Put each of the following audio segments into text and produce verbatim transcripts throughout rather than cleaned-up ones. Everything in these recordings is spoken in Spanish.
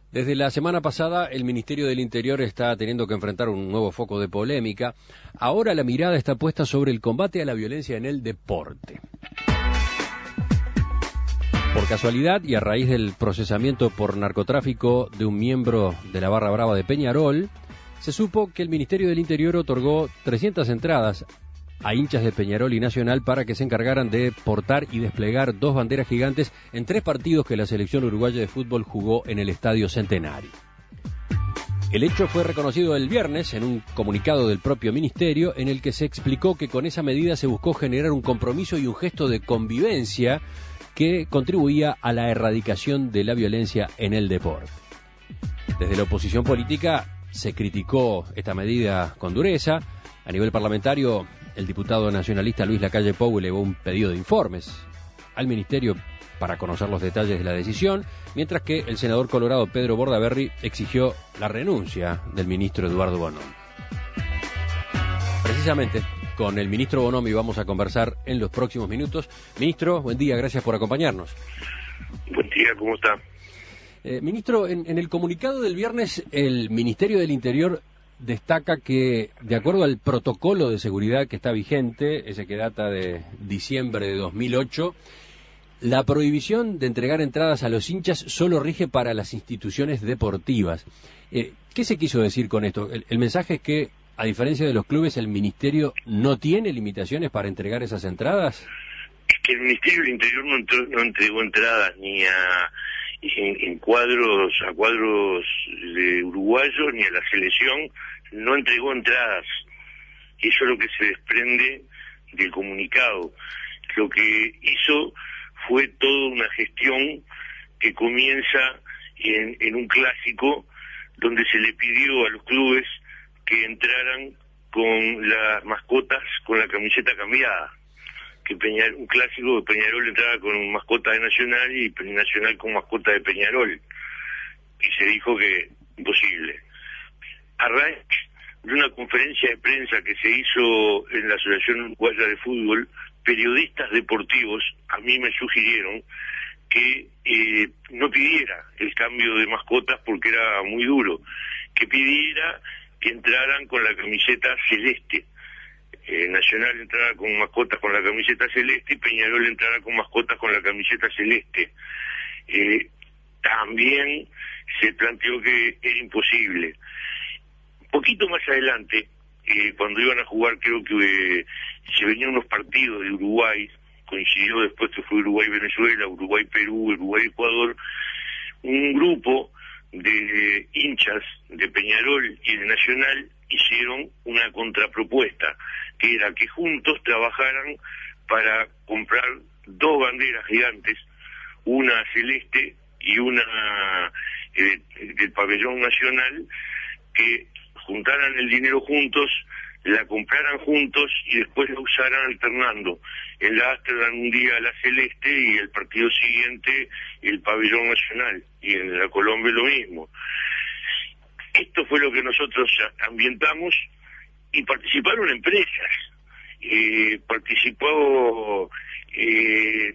Desde la semana pasada, el Ministerio del Interior está teniendo que enfrentar un nuevo foco de polémica. Ahora la mirada está puesta sobre el combate a la violencia en el deporte. Por casualidad y a raíz del procesamiento por narcotráfico de un miembro de la Barra Brava de Peñarol, se supo que el Ministerio del Interior otorgó trescientas entradas a hinchas de Peñarol y Nacional para que se encargaran de portar y desplegar dos banderas gigantes en tres partidos que la selección uruguaya de fútbol jugó en el Estadio Centenario. El hecho fue reconocido el viernes en un comunicado del propio ministerio en el que se explicó que con esa medida se buscó generar un compromiso y un gesto de convivencia que contribuía a la erradicación de la violencia en el deporte. Desde la oposición política se criticó esta medida con dureza. A nivel parlamentario, el diputado nacionalista Luis Lacalle Pou elevó un pedido de informes al ministerio para conocer los detalles de la decisión, mientras que el senador colorado Pedro Bordaberry exigió la renuncia del ministro Eduardo Bonomi. Precisamente con el ministro Bonomi vamos a conversar en los próximos minutos. Ministro, buen día, gracias por acompañarnos. Buen día, ¿cómo está? Eh, ministro, en, en el comunicado del viernes, el Ministerio del Interior destaca que, de acuerdo al protocolo de seguridad que está vigente, ese que data de diciembre de dos mil ocho, la prohibición de entregar entradas a los hinchas solo rige para las instituciones deportivas. Eh, ¿Qué se quiso decir con esto? El, el mensaje es que, a diferencia de los clubes, el Ministerio no tiene limitaciones para entregar esas entradas. Es que el Ministerio del Interior no, entró, no entregó entradas ni a en, en cuadros a cuadros de uruguayos ni a la selección, no entregó entradas. Eso es lo que se desprende del comunicado. Lo que hizo fue toda una gestión que comienza en, en un clásico donde se le pidió a los clubes que entraran con las mascotas con la camiseta cambiada, que Peñarol, un clásico de Peñarol entraba con mascota de Nacional y Nacional con mascota de Peñarol, y se dijo que imposible. A raíz de una conferencia de prensa que se hizo en la Asociación Uruguaya de Fútbol, periodistas deportivos a mí me sugirieron que eh, no pidiera el cambio de mascotas porque era muy duro, que pidiera que entraran con la camiseta celeste. Eh, Nacional entrara con mascotas con la camiseta celeste y Peñarol entrara con mascotas con la camiseta celeste. Eh, también se planteó que era imposible. Un poquito más adelante, eh, cuando iban a jugar, creo que eh, se venían unos partidos de Uruguay, coincidió después que fue Uruguay-Venezuela, Uruguay-Perú, Uruguay-Ecuador, un grupo de hinchas de Peñarol y de Nacional hicieron una contrapropuesta, que era que juntos trabajaran para comprar dos banderas gigantes, una celeste y una eh, del pabellón nacional, que juntaran el dinero juntos, la compraran juntos y después la usaran alternando. En la Amsterdam un día la celeste y el partido siguiente el pabellón nacional, y en la Colombia lo mismo. Esto fue lo que nosotros ambientamos y participaron empresas. Eh, participó, eh,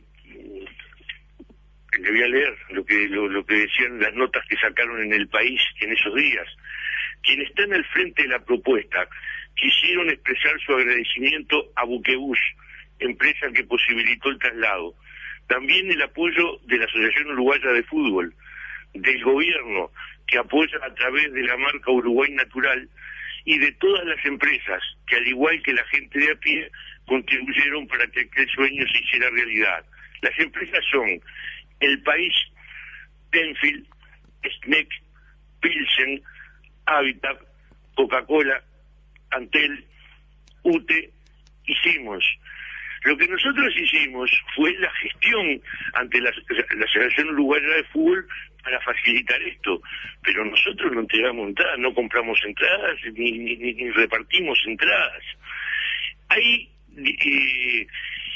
le voy a leer lo que, lo, lo que decían las notas que sacaron en El País en esos días. Quienes están al frente de la propuesta quisieron expresar su agradecimiento a Buquebus, empresa que posibilitó el traslado. También el apoyo de la Asociación Uruguaya de Fútbol, del gobierno, que apoya a través de la marca Uruguay Natural, y de todas las empresas que, al igual que la gente de a pie, contribuyeron para que aquel sueño se hiciera realidad. Las empresas son El País, Tenfield, Sneck, Pilsen, Habitat, Coca-Cola, Antel, U T E y Siemens. Lo que nosotros hicimos fue la gestión ante la, la Asociación Uruguaya de Fútbol para facilitar esto, pero nosotros no entregamos entradas, no compramos entradas, ni, ni, ni repartimos entradas. Hay eh,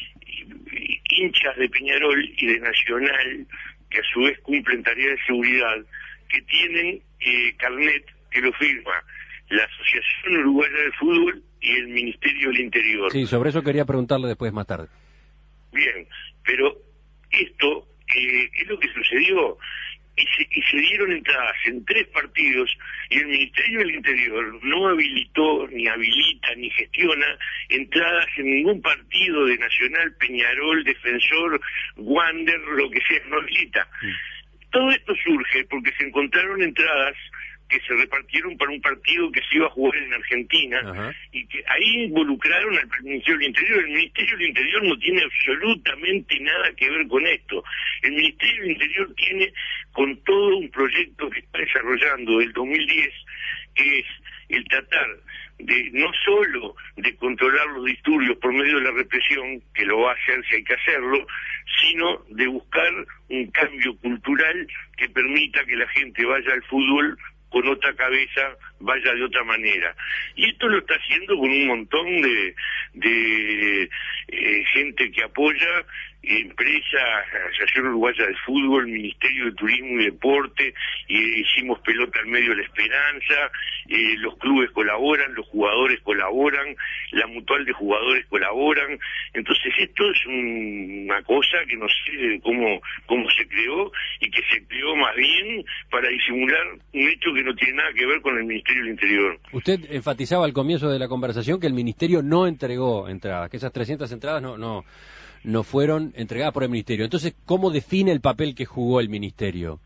hinchas de Peñarol y de Nacional, que a su vez cumplen tareas de seguridad, que tienen eh, carnet que lo firma la Asociación Uruguaya de Fútbol y el Ministerio del Interior. Sí, sobre eso quería preguntarle después más tarde. Bien, pero esto eh, es lo que sucedió. y se, y se dieron entradas en tres partidos y el Ministerio del Interior no habilitó, ni habilita, ni gestiona entradas en ningún partido de Nacional, Peñarol, Defensor, Wander, lo que sea, no habilita. Sí. Todo esto surge porque se encontraron entradas que se repartieron para un partido que se iba a jugar en Argentina. Ajá. Y que ahí involucraron al Ministerio del Interior. El Ministerio del Interior no tiene absolutamente nada que ver con esto. El Ministerio del Interior tiene con todo un proyecto que está desarrollando el dos mil diez, que es el tratar de no solo de controlar los disturbios por medio de la represión, que lo va a hacer si hay que hacerlo, sino de buscar un cambio cultural que permita que la gente vaya al fútbol con otra cabeza, vaya de otra manera. Y esto lo está haciendo con un montón de, de eh, gente que apoya, empresa, Asociación Uruguaya de Fútbol, Ministerio de Turismo y Deporte, y hicimos Pelota al Medio de la Esperanza, eh, los clubes colaboran, los jugadores colaboran, la mutual de jugadores colaboran. Entonces esto es un, una cosa que no sé cómo, cómo se creó, y que se creó más bien para disimular un hecho que no tiene nada que ver con el Ministerio del Interior. Usted enfatizaba al comienzo de la conversación que el Ministerio no entregó entradas, que esas trescientas entradas no... no... no fueron entregadas por el Ministerio. Entonces, ¿cómo define el papel que jugó el Ministerio?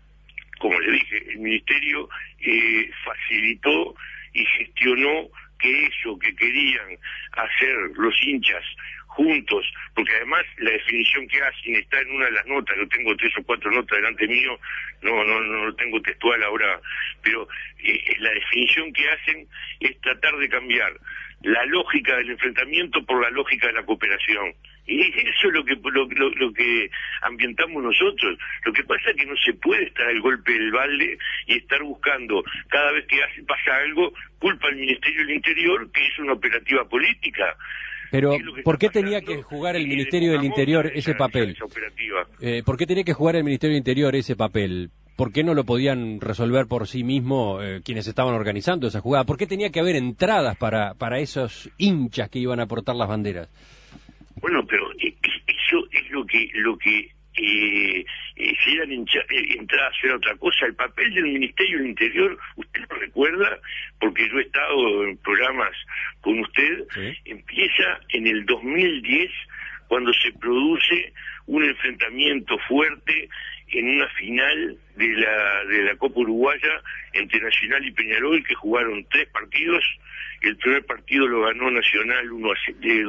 Como le dije, el Ministerio eh, facilitó y gestionó que eso que querían hacer los hinchas juntos, porque además la definición que hacen está en una de las notas, yo tengo tres o cuatro notas delante mío, no no no lo tengo textual ahora, pero eh, la definición que hacen es tratar de cambiar la lógica del enfrentamiento por la lógica de la cooperación. Y eso es lo que lo, lo, lo que ambientamos nosotros. Lo que pasa es que no se puede estar al golpe del balde y estar buscando, cada vez que hace, pasa algo, culpa al Ministerio del Interior, que es una operativa política. Pero, ¿por qué tenía que jugar el Ministerio del Interior ese papel? Eh, ¿Por qué tenía que jugar el Ministerio del Interior ese papel? ¿Por qué no lo podían resolver por sí mismo eh, quienes estaban organizando esa jugada? ¿Por qué tenía que haber entradas para, para esos hinchas que iban a portar las banderas? Bueno, pero eh, eso es lo que lo que eh, eh, si eran hincha, eh, entradas era otra cosa. El papel del Ministerio del Interior, usted lo recuerda, porque yo he estado en programas con usted, ¿sí? Empieza en el dos mil diez, cuando se produce un enfrentamiento fuerte en una final de la de la Copa Uruguaya entre Nacional y Peñarol, que jugaron tres partidos. El primer partido lo ganó Nacional uno a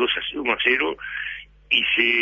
cero, y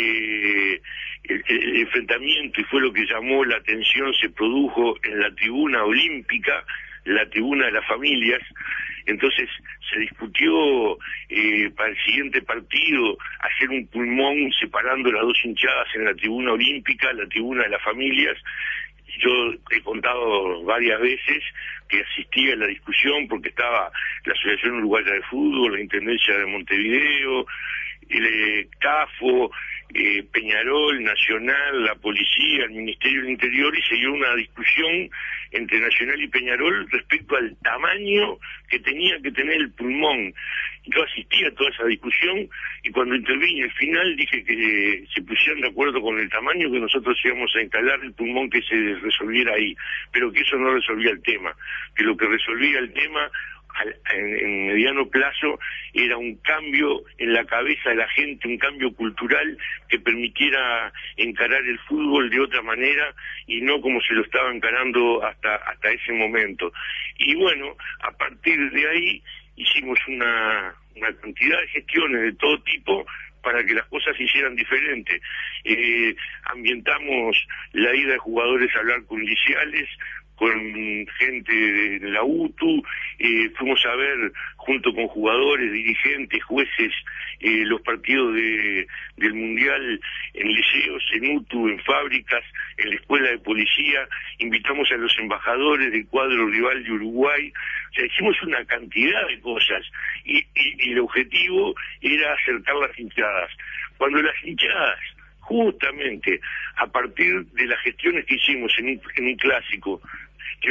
se el, el enfrentamiento, y fue lo que llamó la atención, se produjo en la tribuna olímpica, la tribuna de las familias. Entonces se discutió eh, para el siguiente partido hacer un pulmón separando las dos hinchadas en la tribuna olímpica, la tribuna de las familias. Yo he contado varias veces que asistí a la discusión porque estaba la Asociación Uruguaya de Fútbol, la Intendencia de Montevideo, el eh, CAFO, eh, Peñarol, Nacional, la Policía, el Ministerio del Interior, y se dio una discusión entre Nacional y Peñarol respecto al tamaño que tenía que tener el pulmón. Yo asistí a toda esa discusión, y cuando intervine al final dije que se pusieran de acuerdo con el tamaño, que nosotros íbamos a instalar el pulmón que se resolviera ahí, pero que eso no resolvía el tema, que lo que resolvía el tema al, en, en mediano plazo era un cambio en la cabeza de la gente, un cambio cultural que permitiera encarar el fútbol de otra manera y no como se lo estaba encarando hasta hasta ese momento. Y bueno, a partir de ahí hicimos una, una cantidad de gestiones de todo tipo para que las cosas se hicieran diferentes. Eh, ambientamos la ida de jugadores a hablar con iniciales, con gente de la U T U, eh, fuimos a ver junto con jugadores, dirigentes, jueces, eh, los partidos de, del Mundial en liceos, en U T U, en fábricas, en la escuela de policía, invitamos a los embajadores del cuadro rival de Uruguay. O sea, hicimos una cantidad de cosas, y, y, y el objetivo era acercar las hinchadas. Cuando las hinchadas, justamente a partir de las gestiones que hicimos en un, en un clásico, que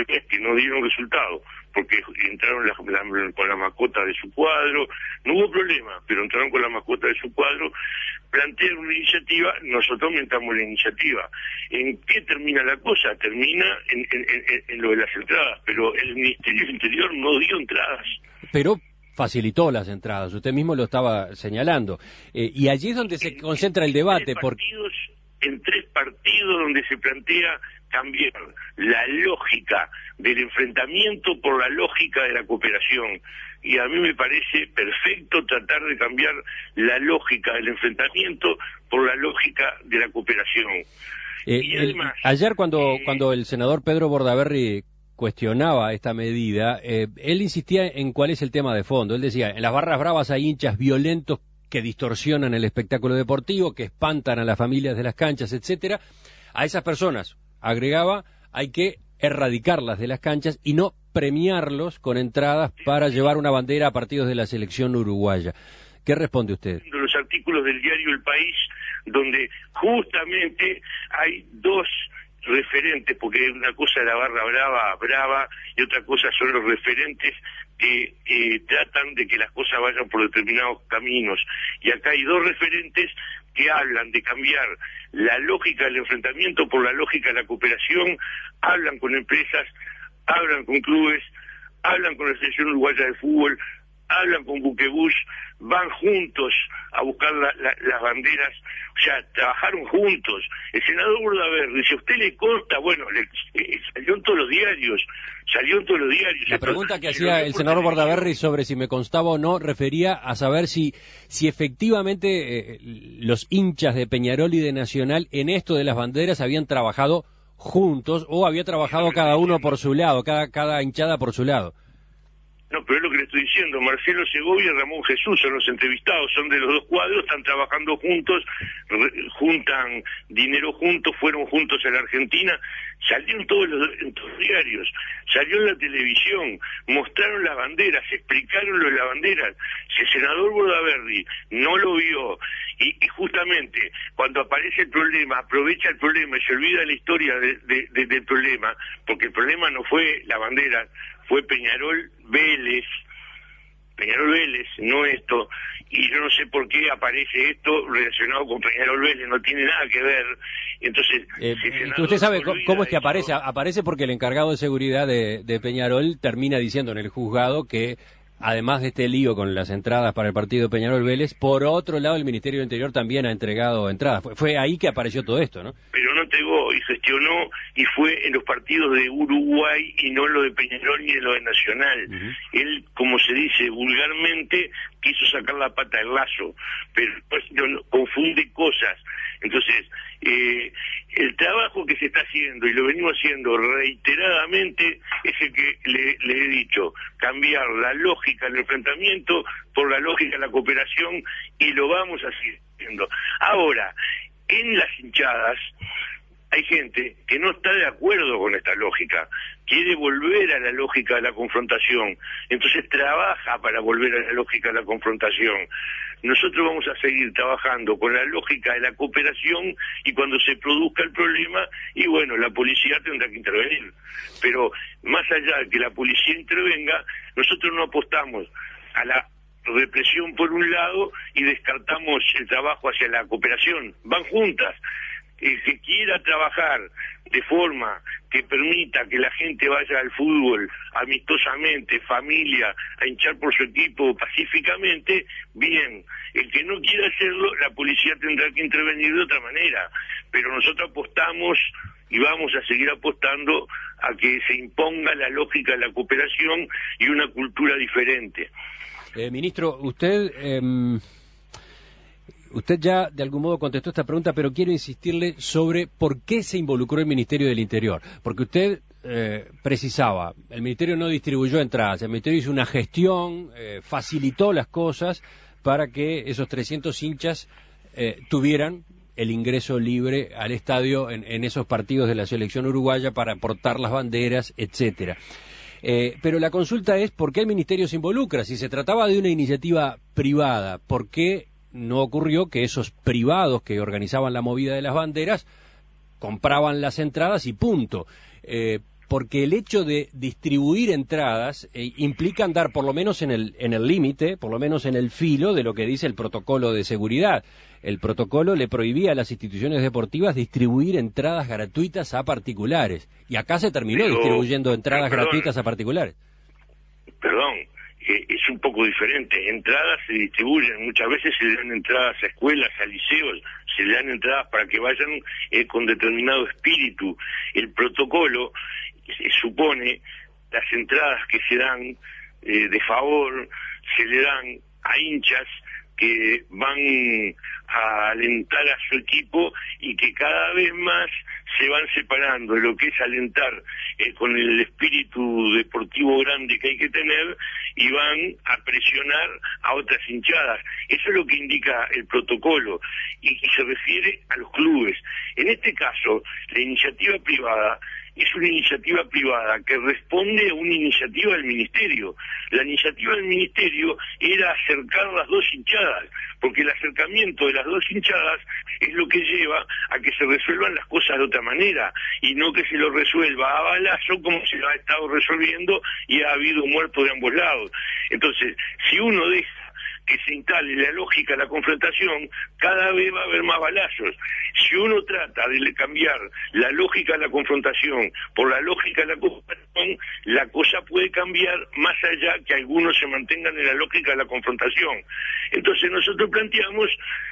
problema es que no dieron resultado, porque entraron la, la, con la mascota de su cuadro, no hubo problema, pero entraron con la mascota de su cuadro, plantearon una iniciativa, nosotros aumentamos la iniciativa. ¿En qué termina la cosa? Termina en, en, en, en lo de las entradas, pero el Ministerio del Interior no dio entradas. Pero facilitó las entradas, usted mismo lo estaba señalando. Eh, y allí es donde se concentra el debate. En tres, partidos, en tres partidos donde se plantea cambiar la lógica del enfrentamiento por la lógica de la cooperación. Y a mí me parece perfecto tratar de cambiar la lógica del enfrentamiento por la lógica de la cooperación. Eh, y además, el, ayer cuando, eh, cuando el senador Pedro Bordaberry cuestionaba esta medida, eh, él insistía en cuál es el tema de fondo. Él decía, en las barras bravas hay hinchas violentos que distorsionan el espectáculo deportivo, que espantan a las familias de las canchas, etcétera. A esas personas, agregaba, hay que erradicarlas de las canchas y no premiarlos con entradas para llevar una bandera a partidos de la selección uruguaya. ¿Qué responde usted? Los artículos del diario El País, donde justamente hay dos referentes, porque una cosa es la barra brava, brava, y otra cosa son los referentes que eh, tratan de que las cosas vayan por determinados caminos. Y acá hay dos referentes que hablan de cambiar la lógica del enfrentamiento por la lógica de la cooperación, hablan con empresas, hablan con clubes, hablan con la selección uruguaya de fútbol, hablan con Buquebús, van juntos a buscar la, la, las banderas, o sea, trabajaron juntos. El senador Bordaberry, si a usted le consta, bueno, le, eh, salió en todos los diarios, salió en todos los diarios. La pregunta que hacía el senador Bordaberry sobre si me constaba o no refería a saber si, si efectivamente eh, los hinchas de Peñarol y de Nacional en esto de las banderas habían trabajado juntos o había trabajado cada uno por su lado, cada, cada hinchada por su lado. No, pero es lo que le estoy diciendo, Marcelo Segovia y Ramón Jesús son los entrevistados, son de los dos cuadros, están trabajando juntos, re, juntan dinero juntos, fueron juntos a la Argentina, salieron todos los, en todos los diarios, salió en la televisión, mostraron las banderas, explicaron lo de las banderas. Si el senador Bordaberry no lo vio, y, y justamente cuando aparece el problema, aprovecha el problema y se olvida la historia de, de, de, del problema, porque el problema no fue la bandera, fue Peñarol Vélez, Peñarol Vélez, no esto, y yo no sé por qué aparece esto relacionado con Peñarol Vélez, no tiene nada que ver. Entonces, eh, si usted sabe cómo es que aparece, aparece porque el encargado de seguridad de, de Peñarol termina diciendo en el juzgado que además de este lío con las entradas para el partido Peñarol Vélez, por otro lado el Ministerio del Interior también ha entregado entradas. Fue, fue ahí que apareció todo esto, ¿no? Pero no entregó y gestionó y fue en los partidos de Uruguay y no lo de Peñarol ni en lo de Nacional. Uh-huh. Él, como se dice vulgarmente, quiso sacar la pata del lazo, pero pues, no, confunde cosas. Entonces, eh, el trabajo que se está haciendo, y lo venimos haciendo reiteradamente, es el que le, le he dicho, cambiar la lógica del enfrentamiento por la lógica de la cooperación, y lo vamos a seguir haciendo. Ahora, en las hinchadas hay gente que no está de acuerdo con esta lógica, quiere volver a la lógica de la confrontación, entonces trabaja para volver a la lógica de la confrontación. Nosotros vamos a seguir trabajando con la lógica de la cooperación y cuando se produzca el problema, y bueno, la policía tendrá que intervenir. Pero más allá de que la policía intervenga, nosotros no apostamos a la represión por un lado y descartamos el trabajo hacia la cooperación. Van juntas. El que quiera trabajar de forma que permita que la gente vaya al fútbol amistosamente, familia, a hinchar por su equipo pacíficamente, bien. El que no quiera hacerlo, la policía tendrá que intervenir de otra manera. Pero nosotros apostamos y vamos a seguir apostando a que se imponga la lógica de la cooperación y una cultura diferente. Eh, ministro, usted... Eh... Usted ya de algún modo contestó esta pregunta, pero quiero insistirle sobre por qué se involucró el Ministerio del Interior. Porque usted eh, precisaba, el Ministerio no distribuyó entradas, el Ministerio hizo una gestión, eh, facilitó las cosas para que esos trescientos hinchas eh, tuvieran el ingreso libre al estadio en, en esos partidos de la selección uruguaya para portar las banderas, etcétera. Eh, pero la consulta es por qué el Ministerio se involucra. Si se trataba de una iniciativa privada, ¿por qué no ocurrió que esos privados que organizaban la movida de las banderas compraban las entradas y punto? Eh, porque el hecho de distribuir entradas eh, implica andar por lo menos en el en el límite, por lo menos en el filo de lo que dice el protocolo de seguridad. El protocolo le prohibía a las instituciones deportivas distribuir entradas gratuitas a particulares, y acá se terminó pero, distribuyendo entradas perdón, gratuitas a particulares. Perdón, eh, es un poco diferente. Entradas se distribuyen, muchas veces se le dan entradas a escuelas, a liceos, se le dan entradas para que vayan eh, con determinado espíritu. El protocolo eh, supone las entradas que se dan eh, de favor, se le dan a hinchas que van a alentar a su equipo y que cada vez más se van separando de lo que es alentar eh, con el espíritu deportivo grande que hay que tener, y van a presionar a otras hinchadas. Eso es lo que indica el protocolo, y, y se refiere a los clubes. En este caso, la iniciativa privada es una iniciativa privada que responde a una iniciativa del Ministerio. La iniciativa del Ministerio era acercar las dos hinchadas, porque el acercamiento de las dos hinchadas es lo que lleva a que se resuelvan las cosas de otra manera, y no que se lo resuelva a balazo como se lo ha estado resolviendo y ha habido muertos de ambos lados. Entonces, si uno deja que se instale la lógica de la confrontación, cada vez va a haber más balazos. Si uno trata de cambiar la lógica de la confrontación por la lógica de la confrontación, la cosa puede cambiar más allá que algunos se mantengan en la lógica de la confrontación. Entonces nosotros planteamos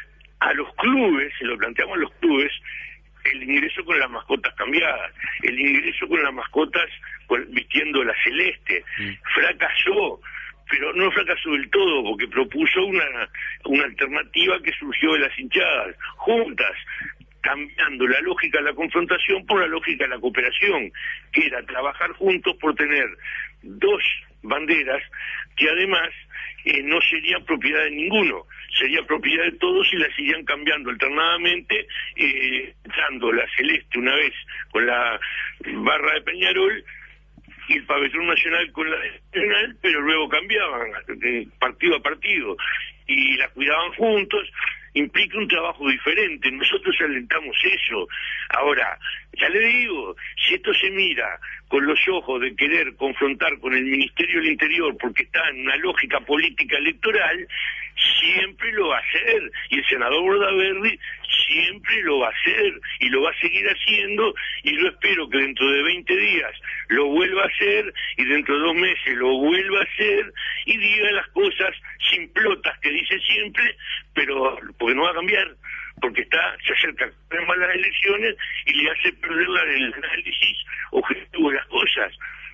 a los clubes, se lo planteamos a los clubes, el ingreso con las mascotas cambiadas, el ingreso con las mascotas con, vistiendo la celeste. Mm. Fracasó, pero no fracasó del todo, porque propuso una, una alternativa que surgió de las hinchadas, juntas, cambiando la lógica de la confrontación por la lógica de la cooperación, que era trabajar juntos por tener dos banderas que además eh, no serían propiedad de ninguno, sería propiedad de todos, y las irían cambiando alternadamente, eh, dando la celeste una vez con la barra de Peñarol y el pabellón nacional con la nacional, pero luego cambiaban partido a partido y la cuidaban juntos. Implica un trabajo diferente, nosotros alentamos eso. Ahora, ya le digo, si esto se mira con los ojos de querer confrontar con el Ministerio del Interior porque está en una lógica política electoral, siempre lo va a hacer, y el senador Bordaberry siempre lo va a hacer y lo va a seguir haciendo, y yo espero que dentro de veinte días lo vuelva a hacer, y dentro de dos meses lo vuelva a hacer, y diga las cosas simplotas que dice siempre, pero porque no va a cambiar, porque está se acerca más las elecciones y le hace perder la, el análisis objetivo de las cosas.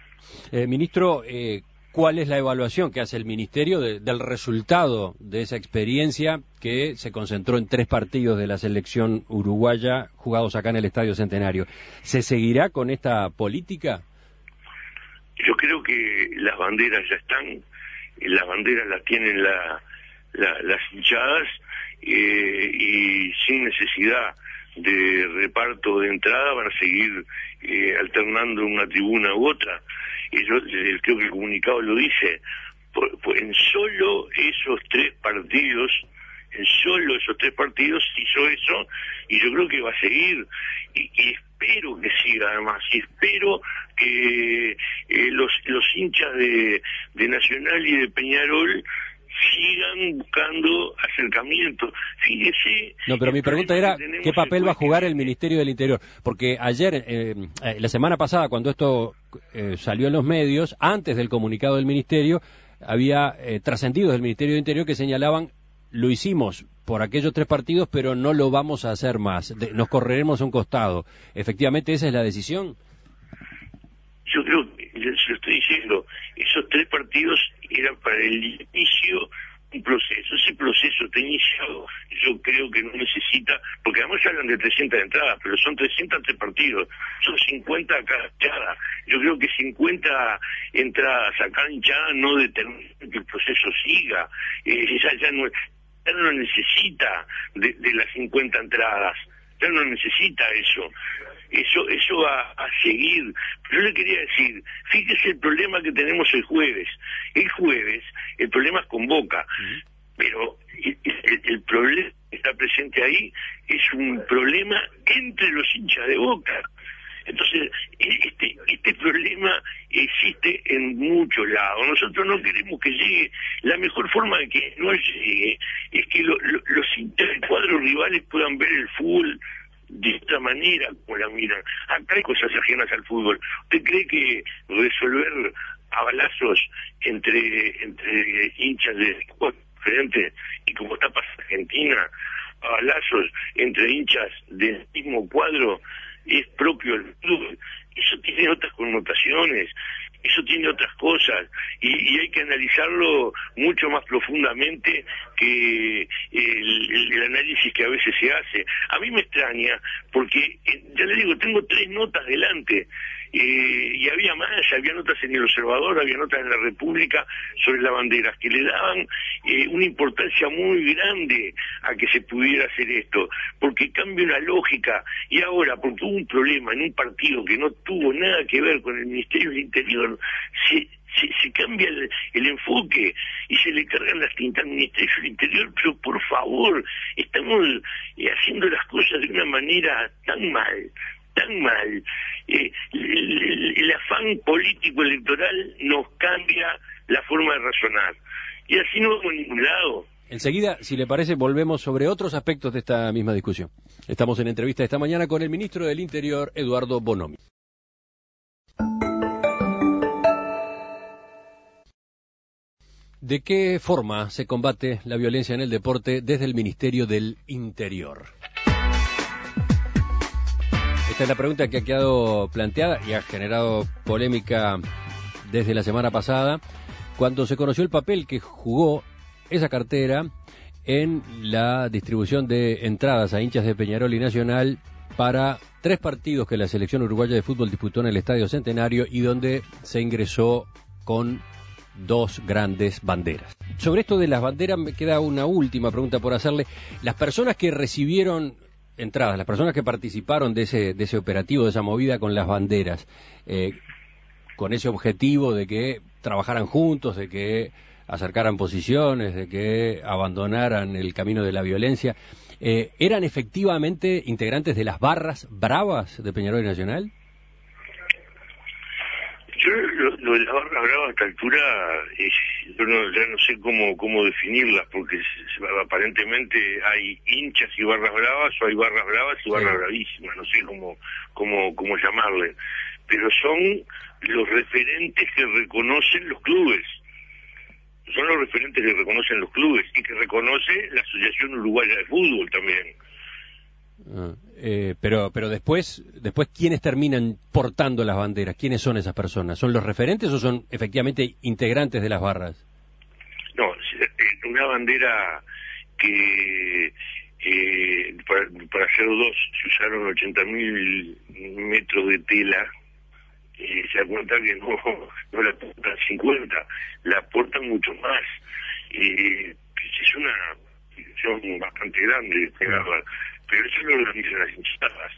Eh, ministro, eh, ¿cuál es la evaluación que hace el Ministerio de, del resultado de esa experiencia que se concentró en tres partidos de la selección uruguaya jugados acá en el Estadio Centenario? ¿Se seguirá con esta política? Yo creo que las banderas ya están, las banderas las tienen la, la, las hinchadas, eh, y sin necesidad de reparto de entrada van a seguir eh, alternando una tribuna u otra. Y yo eh, creo que el comunicado lo dice, por, por, en solo esos tres partidos, en solo esos tres partidos hizo eso, y yo creo que va a seguir, y, y espero que siga además, y espero que eh, los, los hinchas de, de Nacional y de Peñarol sigan buscando acercamiento. Fíjese. No, pero mi pregunta era, ¿qué papel va a jugar el Ministerio del Interior? Porque ayer, eh, eh, la semana pasada, cuando esto eh, salió en los medios, antes del comunicado del Ministerio, había eh, trascendidos del Ministerio del Interior que señalaban: lo hicimos por aquellos tres partidos, pero no lo vamos a hacer más, de, nos correremos a un costado. ¿Efectivamente esa es la decisión? Yo creo que, yo estoy diciendo, esos tres partidos eran para el inicio un proceso. Ese proceso está iniciado, yo creo que no necesita, porque además hablan de trescientas entradas, pero son trescientos tres partidos, son cincuenta a cada hinchada. Yo creo que cincuenta entradas a cada hinchada no determina que el proceso siga. Eh, ya, ya, no, ya no necesita de, de las cincuenta entradas, ya no necesita eso. Eso eso va a seguir. Yo le quería decir, fíjese el problema que tenemos el jueves. El jueves, el problema es con Boca, uh-huh. pero el, el, el problema que está presente ahí es un problema entre los hinchas de Boca. Entonces, este, este problema existe en muchos lados. Nosotros no queremos que llegue. La mejor forma de que no llegue es que lo, lo, los cuadros rivales puedan ver el fútbol de esta manera como la miran. Acá hay cosas ajenas al fútbol. ¿Usted cree que resolver a balazos entre entre hinchas de diferentes, y como está pasando en Argentina, a balazos entre hinchas del mismo cuadro, es propio del fútbol? Eso tiene otras connotaciones, eso tiene otras cosas, y, y hay que analizarlo mucho más profundamente que el, el, el análisis que a veces se hace. A mí me extraña, porque, eh, ya le digo, tengo tres notas delante, eh, y había más, había notas en El Observador, había notas en La República sobre las banderas, que le daban eh, una importancia muy grande a que se pudiera hacer esto, porque cambia una lógica, y ahora, porque hubo un problema en un partido que no tuvo nada que ver con el Ministerio del Interior, se, se, se cambia el, el enfoque y se le cargan las tintas al Ministerio del Interior. Pero por favor, estamos eh, haciendo las cosas de una manera tan mal, tan mal. Eh, el, el, el afán político electoral nos cambia la forma de razonar, y así no vamos a ningún lado. Enseguida, si le parece, volvemos sobre otros aspectos de esta misma discusión. Estamos en entrevista esta mañana con el ministro del Interior, Eduardo Bonomi. ¿De qué forma se combate la violencia en el deporte desde el Ministerio del Interior? Esta es la pregunta que ha quedado planteada y ha generado polémica desde la semana pasada, cuando se conoció el papel que jugó esa cartera en la distribución de entradas a hinchas de Peñarol y Nacional para tres partidos que la selección uruguaya de fútbol disputó en el Estadio Centenario, y donde se ingresó con dos grandes banderas. Sobre esto de las banderas me queda una última pregunta por hacerle. Las personas que recibieron entradas, las personas que participaron de ese, de ese operativo, de esa movida con las banderas, eh, con ese objetivo de que trabajaran juntos, de que acercaran posiciones, de que abandonaran el camino de la violencia, eh, ¿eran efectivamente integrantes de las barras bravas de Peñarol y Nacional? Yo lo, lo de las barras bravas a esta altura, eh, yo no, ya no sé cómo cómo definirlas, porque se, aparentemente hay hinchas y barras bravas, o hay barras bravas y barras sí. bravísimas, no sé cómo cómo cómo llamarle, pero son los referentes que reconocen los clubes, son los referentes que reconocen los clubes y que reconoce la Asociación Uruguaya de Fútbol también. Ah, eh, pero pero después después ¿quiénes terminan portando las banderas? ¿Quiénes son esas personas? ¿Son los referentes o son efectivamente integrantes de las barras? No, una bandera que eh, para, para hacer dos se usaron ochenta mil metros de tela. Eh, se da cuenta que no, no la aportan cincuenta, la aportan mucho más. Eh, es una situación bastante grande, pero eso lo organizan las hinchadas.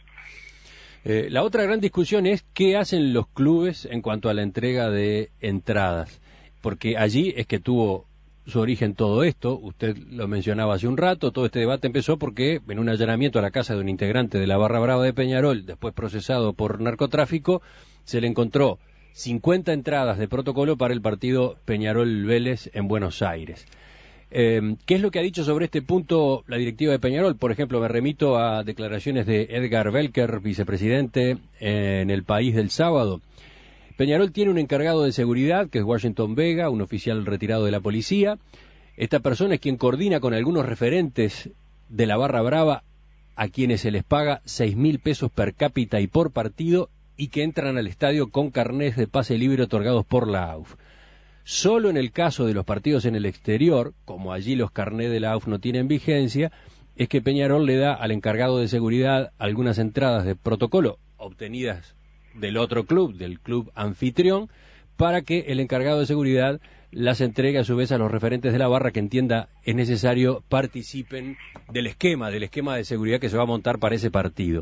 Eh, la otra gran discusión es qué hacen los clubes en cuanto a la entrega de entradas, porque allí es que tuvo su origen todo esto. Usted lo mencionaba hace un rato. Todo este debate empezó porque en un allanamiento a la casa de un integrante de la Barra Brava de Peñarol, después procesado por narcotráfico, se le encontró cincuenta entradas de protocolo para el partido Peñarol-Vélez en Buenos Aires. Eh, ¿Qué es lo que ha dicho sobre este punto la directiva de Peñarol? Por ejemplo, me remito a declaraciones de Edgar Belker, vicepresidente en El País del sábado. Peñarol tiene un encargado de seguridad, que es Washington Vega, un oficial retirado de la policía. Esta persona es quien coordina con algunos referentes de la Barra Brava, a quienes se les paga seis mil pesos per cápita y por partido, y que entran al estadio con carnés de pase libre otorgados por la A U F. Solo en el caso de los partidos en el exterior, como allí los carnés de la A U F no tienen vigencia, es que Peñarol le da al encargado de seguridad algunas entradas de protocolo obtenidas del otro club, del club anfitrión, para que el encargado de seguridad las entregue a su vez a los referentes de la barra que entienda es necesario participen del esquema, del esquema de seguridad que se va a montar para ese partido.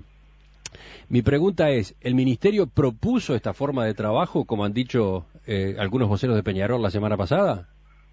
Mi pregunta es, ¿el Ministerio propuso esta forma de trabajo, como han dicho eh, algunos voceros de Peñarol la semana pasada?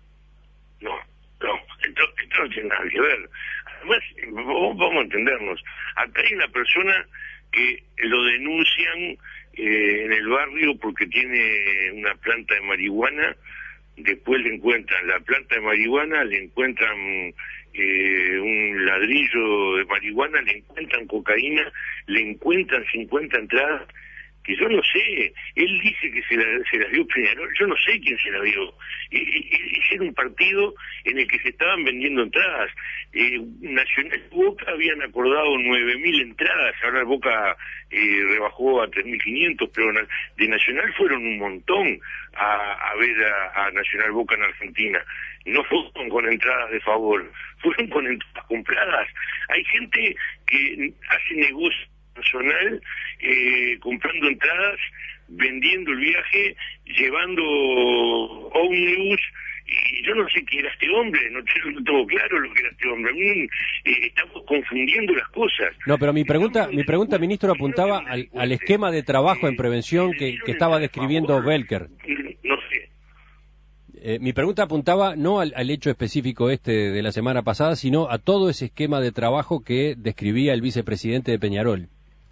No, no, esto, esto no tiene nada que ver. Además, vamos a entendernos, acá hay una persona que lo denuncian eh, en el barrio porque tiene una planta de marihuana. Después le encuentran la planta de marihuana, le encuentran eh, un ladrillo de marihuana, le encuentran cocaína, le encuentran cincuenta entradas, que yo no sé, él dice que se, la, se las dio Peñarol, yo no sé quién se las dio. Ese era un partido en el que se estaban vendiendo entradas. Eh, Nacional y Boca habían acordado nueve mil entradas, ahora Boca eh, rebajó a tres mil quinientos, pero de Nacional fueron un montón a, a ver a, a Nacional Boca en Argentina. No fueron con entradas de favor, fueron con entradas compradas. Hay gente que hace negocio personal eh, comprando entradas, vendiendo el viaje, llevando ómnibus, y yo no sé qué era este hombre, no, no tengo claro lo que era este hombre. A mí, eh, estamos confundiendo las cosas. No, pero mi pregunta, mi pregunta, ministro, apuntaba al, al esquema de trabajo en prevención que, que estaba describiendo Belker. No sé. Eh, mi pregunta apuntaba no al, al hecho específico este de la semana pasada, sino a todo ese esquema de trabajo que describía el vicepresidente de Peñarol.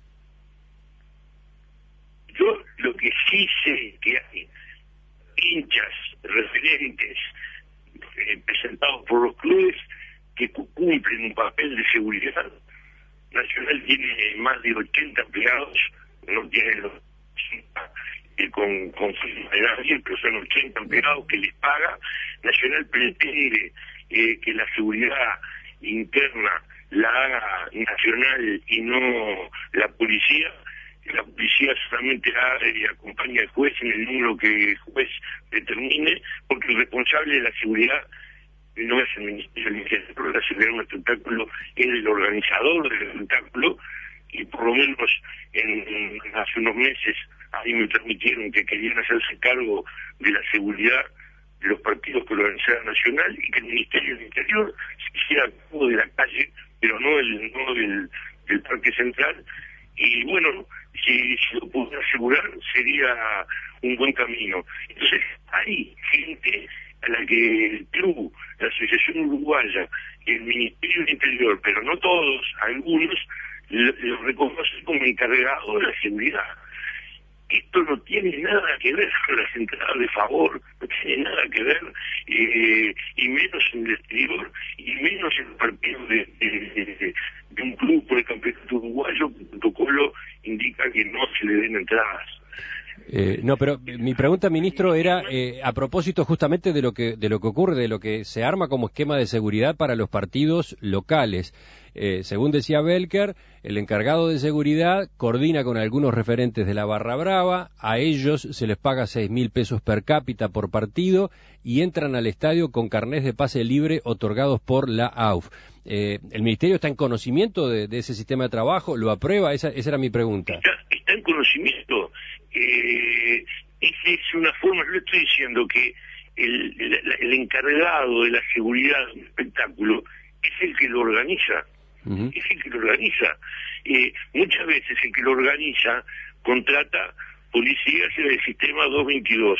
Yo lo que sí sé que hay hinchas, referentes, eh, presentados por los clubes que cumplen un papel de seguridad. Nacional tiene más de ochenta empleados, no tiene los eh, con, con firma de nadie, pero son ochenta empleados que les paga. Nacional pretende eh, que la seguridad interna la haga Nacional y no la policía. La policía solamente haga y acompaña al juez en el número que el juez determine, porque el responsable de la seguridad no es el Ministerio del Interior. La seguridad de un espectáculo es el organizador del espectáculo, y por lo menos en, hace unos meses ahí me transmitieron que querían hacerse cargo de la seguridad de los partidos que lo organizaba Nacional, y que el Ministerio del Interior se hiciera cargo de la calle, pero no, el, no del, del Parque Central. Y bueno, si, si lo pudiera asegurar, sería un buen camino. Entonces, hay gente a la que el club, la Asociación Uruguaya y el Ministerio del Interior, pero no todos, algunos, lo, lo reconocen como encargado de la seguridad. Esto no tiene nada que ver con las entradas de favor, no tiene nada que ver, eh, y menos en el exterior, y menos en el partido de, de, de, de un club por el campeonato uruguayo, que el protocolo indica que no se le den entradas. Eh, no, pero mi pregunta, ministro, era eh, a propósito justamente de lo que de lo que ocurre, de lo que se arma como esquema de seguridad para los partidos locales. Eh, según decía Belker, el encargado de seguridad coordina con algunos referentes de la Barra Brava, a ellos se les paga seis mil pesos per cápita por partido y entran al estadio con carnés de pase libre otorgados por la A U F. Eh, ¿El Ministerio está en conocimiento de, de ese sistema de trabajo? ¿Lo aprueba? Esa, esa era mi pregunta. Está, está en conocimiento. Eh, esa es una forma, yo le estoy diciendo que el, el, el encargado de la seguridad del espectáculo es el que lo organiza. Uh-huh. Es el que lo organiza. Eh, muchas veces el que lo organiza contrata policías en el sistema doscientos veintidós.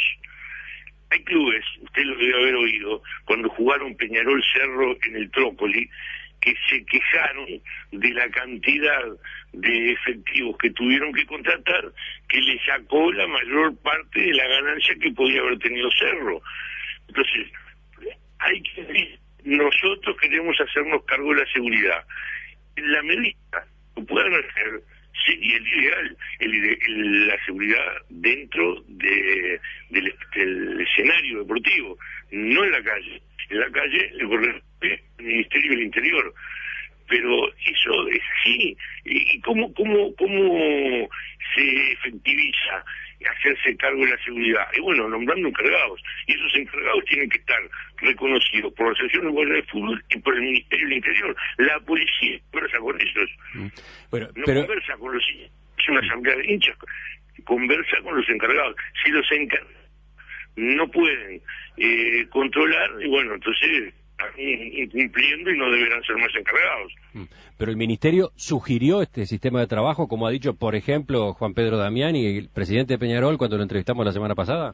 Hay clubes, usted lo debe haber oído, cuando jugaron Peñarol Cerro en el Trócoli, que se quejaron de la cantidad de efectivos que tuvieron que contratar, que le sacó la mayor parte de la ganancia que podía haber tenido Cerro. Entonces, hay que decir, nosotros queremos hacernos cargo de la seguridad. En la medida que puedan hacer, sería el ideal, el, el, la seguridad dentro de, del, del escenario deportivo, no en la calle. En la calle le corresponde al Ministerio del Interior. Pero eso es así. ¿Y cómo, cómo, cómo se efectiviza hacerse cargo de la seguridad? Y bueno, nombrando encargados. Y esos encargados tienen que estar reconocidos por la Asociación Uruguaya de Fútbol y por el Ministerio del Interior. La policía conversa con ellos. Bueno, no pero... conversa con los hinchas. Es una asamblea de hinchas. Conversa con los encargados. Si los encargados no pueden eh, controlar, y bueno, entonces incumpliendo y no deberán ser más encargados. Pero el Ministerio sugirió este sistema de trabajo, como ha dicho, por ejemplo, Juan Pedro Damiani, el presidente de Peñarol, cuando lo entrevistamos la semana pasada.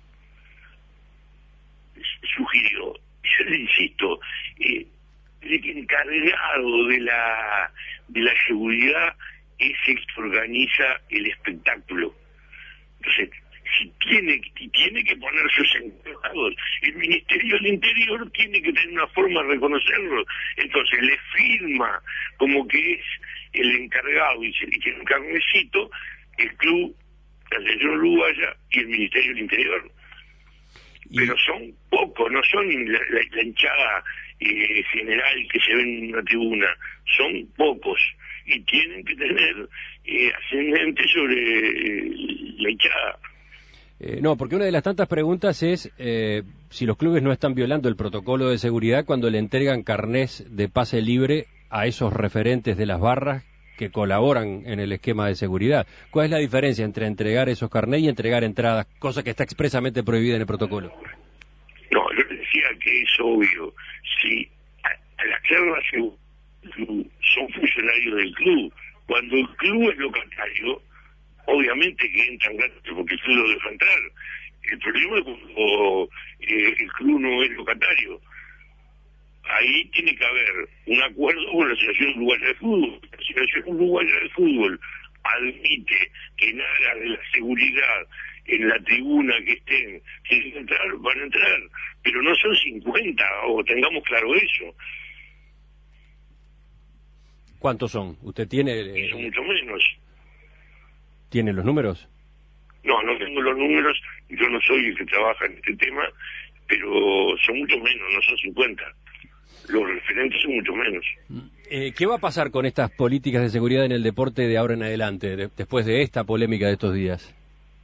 Sugirió, yo le insisto, eh, el encargado de la de la seguridad es el que organiza el espectáculo. Entonces, si tiene, si tiene que poner sus encargados, el Ministerio del Interior tiene que tener una forma de reconocerlo. Entonces le firma como que es el encargado y se le tiene un carnecito el club, la selección uruguaya y el Ministerio del Interior. Y... pero son pocos, no son la, la, la hinchada eh, general que se ve en una tribuna, son pocos y tienen que tener eh, ascendente sobre eh, la hinchada. Eh, no, porque una de las tantas preguntas es eh, si los clubes no están violando el protocolo de seguridad cuando le entregan carnés de pase libre a esos referentes de las barras que colaboran en el esquema de seguridad. ¿Cuál es la diferencia entre entregar esos carnés y entregar entradas, cosa que está expresamente prohibida en el protocolo? No, yo decía que es obvio. Si al hacer la seguridad son funcionarios del club, cuando el club es locatario, obviamente que entran gratis porque el club lo deja entrar. El problema es cuando eh, el club no es locatario. Ahí tiene que haber un acuerdo con la Asociación Uruguaya de Fútbol. La Asociación Uruguaya de Fútbol admite que en aras de la seguridad en la tribuna que estén, quieren entrar, van a entrar, pero no son cincuenta, o tengamos claro eso. ¿Cuántos son? ¿Usted tiene...? Eh... Son mucho menos. ¿Tiene los números? No, no tengo los números, yo no soy el que trabaja en este tema, pero son mucho menos, no son cincuenta. Los referentes son mucho menos. Eh, ¿Qué va a pasar con estas políticas de seguridad en el deporte de ahora en adelante, de, después de esta polémica de estos días?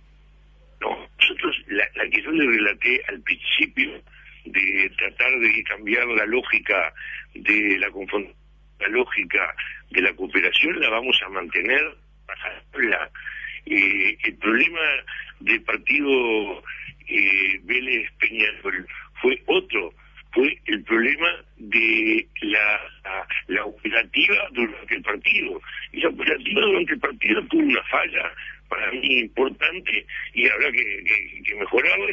No, nosotros, la, la que yo le relaté al principio, de tratar de cambiar la lógica de la la lógica de la cooperación, la vamos a mantener, bajarla. Eh, el problema del partido eh, Vélez Peñarol fue otro, fue el problema de la, la, la operativa durante el partido. Y la operativa durante el partido tuvo una falla para mí importante y habrá que, que, que mejorarla.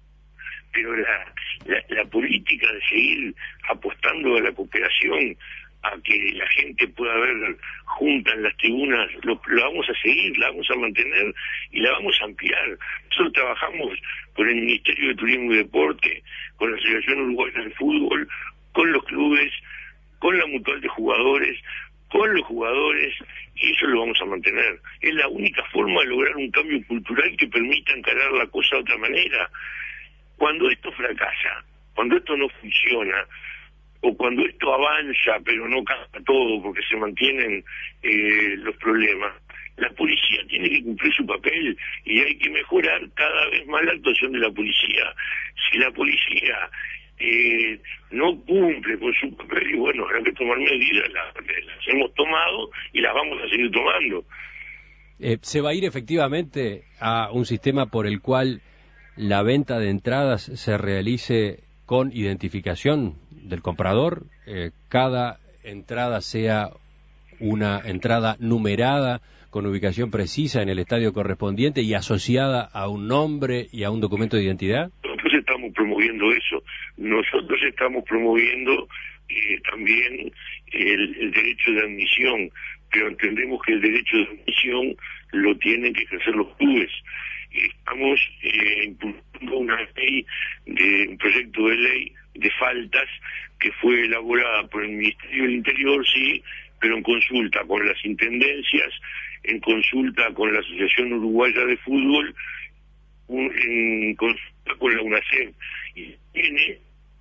Pero la, la, la política de seguir apostando a la cooperación, a que la gente pueda ver junta en las tribunas, lo, lo vamos a seguir, la vamos a mantener y la vamos a ampliar. Nosotros trabajamos con el Ministerio de Turismo y Deporte, con la Asociación Uruguaya de Fútbol, con los clubes, con la mutual de jugadores, con los jugadores, y eso lo vamos a mantener. Es la única forma de lograr un cambio cultural que permita encarar la cosa de otra manera. Cuando esto fracasa, cuando esto no funciona, o cuando esto avanza pero no cambia todo porque se mantienen eh, los problemas, la policía tiene que cumplir su papel y hay que mejorar cada vez más la actuación de la policía. Si la policía eh, no cumple con su papel, y bueno, habrá que tomar medidas, las, las hemos tomado y las vamos a seguir tomando. Eh, ¿Se va a ir efectivamente a un sistema por el cual la venta de entradas se realice con identificación del comprador, eh, cada entrada sea una entrada numerada con ubicación precisa en el estadio correspondiente y asociada a un nombre y a un documento de identidad? Nosotros estamos promoviendo eso. Nosotros estamos promoviendo eh, también el, el derecho de admisión, pero entendemos que el derecho de admisión lo tienen que ejercer los clubes. Estamos eh, impulsando una ley, de un proyecto de ley de faltas que fue elaborada por el Ministerio del Interior, sí, pero en consulta con las intendencias, en consulta con la Asociación Uruguaya de Fútbol, un, en consulta con la UNACEF, y tiene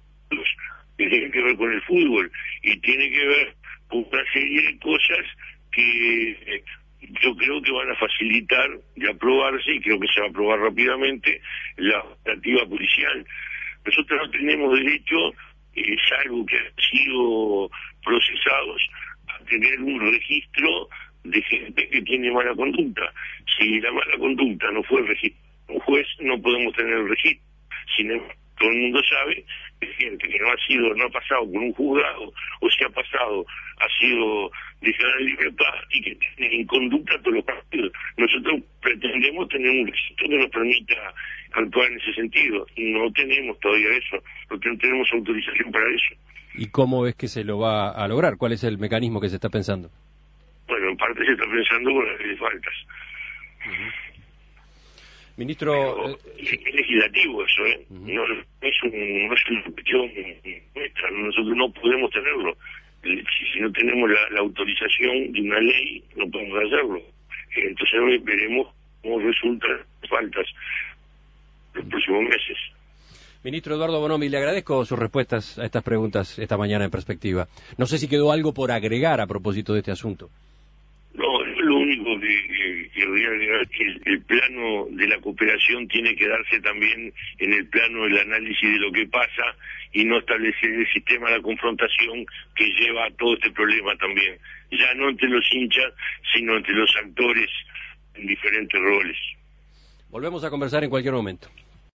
que tienen que ver con el fútbol y tiene que ver con una serie de cosas que eh, yo creo que van a facilitar de aprobarse, y creo que se va a aprobar rápidamente, la operativa policial. Nosotros no tenemos derecho, eh, salvo que han sido procesados, a tener un registro de gente que tiene mala conducta. Si la mala conducta no fue registrada por un juez, no podemos tener el registro. Sin embargo, todo el mundo sabe que gente que no ha sido, no ha pasado por un juzgado, o si ha pasado, ha sido dejada en libertad y que tiene en conducta todos los partidos. Nosotros pretendemos tener un registro que nos permita actuar en ese sentido. No tenemos todavía eso, porque no tenemos autorización para eso. ¿Y cómo es que se lo va a lograr? ¿Cuál es el mecanismo que se está pensando? Bueno, en parte se está pensando con las ley de faltas. Uh-huh. Ministro... Pero eh, es legislativo eso, ¿eh? Uh-huh. No, no es un, no es una cuestión nuestra, nosotros no podemos tenerlo. Si, si no tenemos la, la autorización de una ley, no podemos hacerlo. Entonces veremos cómo resultan las faltas los próximos meses. Ministro Eduardo Bonomi, le agradezco sus respuestas a estas preguntas esta mañana en Perspectiva. No sé si quedó algo por agregar a propósito de este asunto. No, lo único que, que, que voy a agregar es que el, el plano de la cooperación tiene que darse también en el plano del análisis de lo que pasa y no establecer el sistema de la confrontación que lleva a todo este problema también. Ya no entre los hinchas, sino entre los actores en diferentes roles. Volvemos a conversar en cualquier momento.